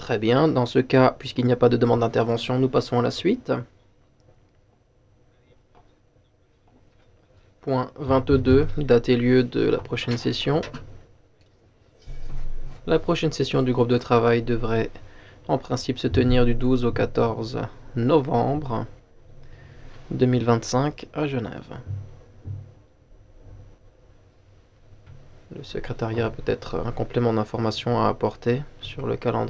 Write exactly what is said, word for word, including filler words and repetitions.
Très bien. Dans ce cas, puisqu'il n'y a pas de demande d'intervention, nous passons à la suite. Point vingt-deux, date et lieu de la prochaine session. La prochaine session du groupe de travail devrait en principe se tenir du douze au quatorze novembre deux mille vingt-cinq à Genève. Le secrétariat a peut-être un complément d'information à apporter sur le calendrier.